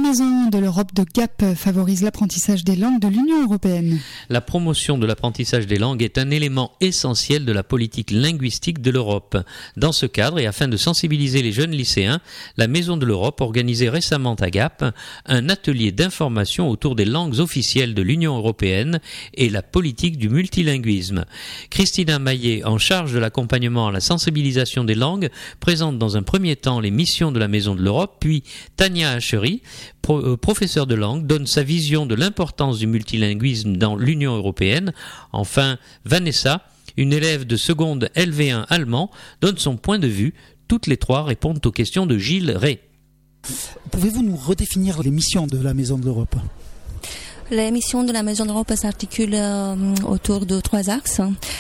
Maison de l'Europe de Gap favorise l'apprentissage des langues de l'Union européenne. La promotion de l'apprentissage des langues est un élément essentiel de la politique linguistique de l'Europe. Dans ce cadre, et afin de sensibiliser les jeunes lycéens, la Maison de l'Europe organisait récemment à Gap un atelier d'information autour des langues officielles de l'Union européenne et la politique du multilinguisme. Christina Maillet, en charge de l'accompagnement à la sensibilisation des langues, présente dans un premier temps les missions de la Maison de l'Europe, puis Tania Hachery, professeur de langue, donne sa vision de l'importance du multilinguisme dans l'Union européenne. Enfin, Vanessa, une élève de seconde LV1 allemand, donne son point de vue. Toutes les trois répondent aux questions de Gilles Ray. Pouvez-vous nous redéfinir les missions de la Maison de l'Europe ? Les missions de la Maison de l'Europe s'articulent autour de 3 axes.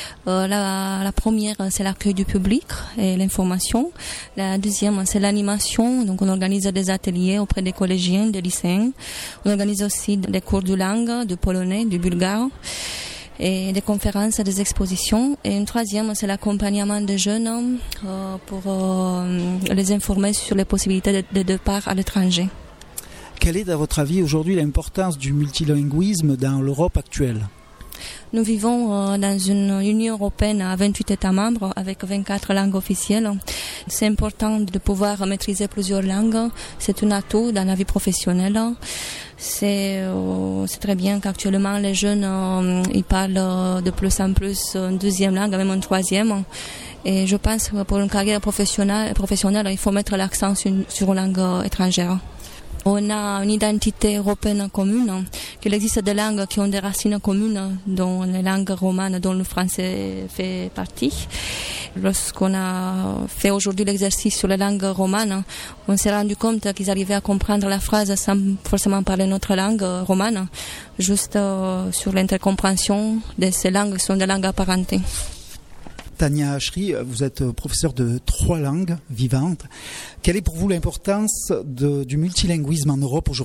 La première, c'est l'accueil du public et l'information. La deuxième, c'est l'animation. Donc, on organise des ateliers auprès des collégiens, des lycéens. On organise aussi des cours de langue, de polonais, du bulgare, et des conférences, des expositions. Et une troisième, c'est l'accompagnement des jeunes pour les informer sur les possibilités de départ à l'étranger. Quelle est, à votre avis, aujourd'hui l'importance du multilinguisme dans l'Europe actuelle ? Nous vivons dans une Union européenne à 28 États membres avec 24 langues officielles. C'est important de pouvoir maîtriser plusieurs langues. C'est un atout dans la vie professionnelle. C'est très bien qu'actuellement les jeunes ils parlent de plus en plus une deuxième langue, même une troisième. Et je pense que pour une carrière professionnelle, il faut mettre l'accent sur une langue étrangère. On a une identité européenne commune, qu'il existe des langues qui ont des racines communes, dont les langues romanes, dont le français fait partie. Lorsqu'on a fait aujourd'hui l'exercice sur les langues romanes, on s'est rendu compte qu'ils arrivaient à comprendre la phrase sans forcément parler notre langue romane, juste sur l'intercompréhension de ces langues qui sont des langues apparentées. Tania Hachery, vous êtes professeure de 3 langues vivantes. Quelle est pour vous l'importance du multilinguisme en Europe aujourd'hui ?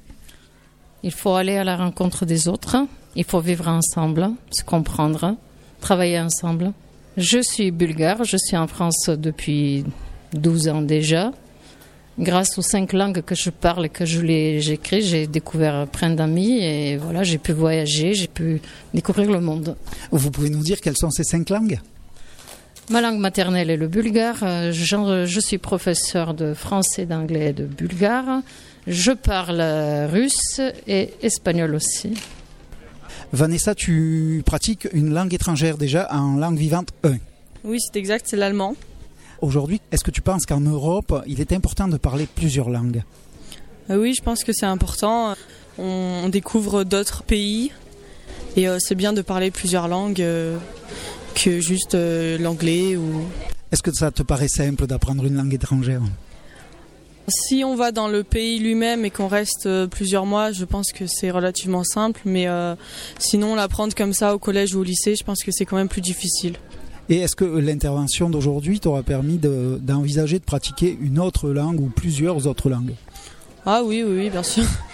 Il faut aller à la rencontre des autres, il faut vivre ensemble, se comprendre, travailler ensemble. Je suis bulgare, je suis en France depuis 12 ans déjà. Grâce aux 5 langues que je parle et que j'écris, j'ai découvert plein d'amis et voilà, j'ai pu voyager, j'ai pu découvrir le monde. Vous pouvez nous dire quelles sont ces 5 langues ? Ma langue maternelle est le bulgare. Je suis professeur de français, d'anglais et de bulgare. Je parle russe et espagnol aussi. Vanessa, tu pratiques une langue étrangère déjà en langue vivante 1. Oui, c'est exact, c'est l'allemand. Aujourd'hui, est-ce que tu penses qu'en Europe, il est important de parler plusieurs langues ? Oui, je pense que c'est important. On découvre d'autres pays et c'est bien de parler plusieurs langues que juste l'anglais. Est-ce que ça te paraît simple d'apprendre une langue étrangère ? Si on va dans le pays lui-même et qu'on reste plusieurs mois, je pense que c'est relativement simple. Mais sinon, l'apprendre comme ça au collège ou au lycée, je pense que c'est quand même plus difficile. Et est-ce que l'intervention d'aujourd'hui t'aura permis d'envisager de pratiquer une autre langue ou plusieurs autres langues ? Ah oui, bien sûr.